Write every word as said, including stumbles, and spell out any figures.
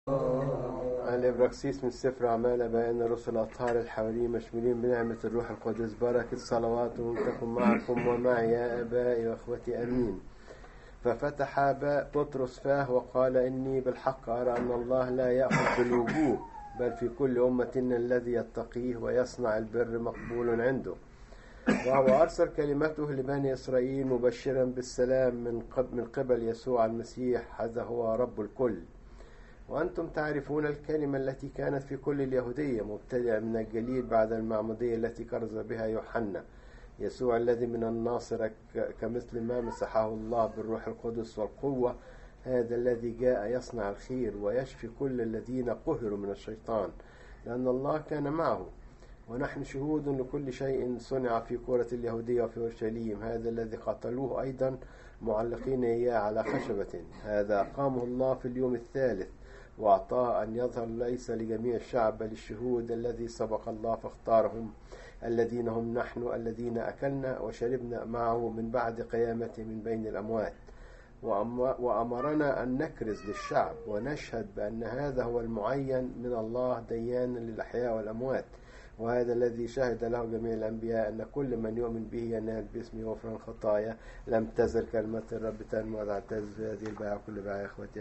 الإبراكسيس من سفر أعمال بيان الرسل الأطهار الحواريين مشمولين بنعمة الروح القدس. بركة صلواتهم تكن معكم ومعي يا آبائي وأخوتي آمين. ففتح بطرس فاه وقال: إني بالحق أرى أن الله لا يأخذ بالوجوه، بل في كل أمة الذي يتقيه ويصنع البر مقبول عنده. وهو أرسل كلمته لبني إسرائيل مبشرا بالسلام من قبل يسوع المسيح، هذا هو رب الكل. وأنتم تعرفون الكلمة التي كانت في كل اليهودية مبتدئة من الجليل بعد المعمودية التي كرز بها يوحنا، يسوع الذي من الناصرة كمثل ما مسحه الله بالروح القدس والقوة، هذا الذي جاء يصنع الخير ويشفي كل الذين قهروا من الشيطان، لأن الله كان معه. ونحن شهود لكل شيء صنع في كرة اليهودية وفي أورشليم، هذا الذي قتلوه أيضا معلقين إياه على خشبة، هذا أقامه الله في اليوم الثالث وأعطاه أن يظهر ليس لجميع الشعب بل الشهود الذي سبق الله فاختارهم، الذين هم نحن الذين أكلنا وشربنا معه من بعد قيامته من بين الأموات. وأمرنا أن نكرز للشعب ونشهد بأن هذا هو المعين من الله ديانا للأحياء والأموات، وهذا الذي شهد له جميع الأنبياء أن كل من يؤمن به ينال باسم غفران الخطايا. لم تزل كلمة الرب تنمو وتعتز في هذه البيعة كل بيعة. إخوتي